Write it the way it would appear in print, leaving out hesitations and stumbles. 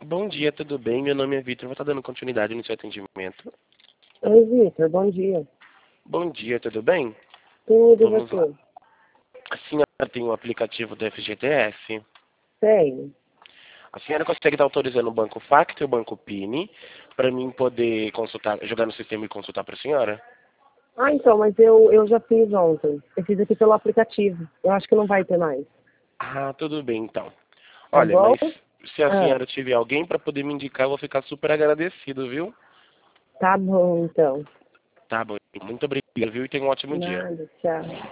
Bom dia, tudo bem? Meu nome é Vitor, vou estar dando continuidade no seu atendimento. Oi, Vitor, bom dia. Bom dia, tudo bem? Tudo e Vamos lá. você? A senhora tem o aplicativo do FGTS? Tenho. A senhora consegue estar autorizando o Banco Facto e o Banco Pini para mim poder consultar, jogar no sistema e consultar para a senhora? Ah, então, mas eu já fiz ontem. Eu fiz aqui pelo aplicativo. Eu acho que não vai ter mais. Ah, tudo bem então. Tá Olha, bom? mas se a Ah, senhora tiver alguém para poder me indicar, eu vou ficar super agradecido, viu? tá bom, então. Tá bom. Muito obrigado, viu? E tenha um ótimo dia. Nada, tchau.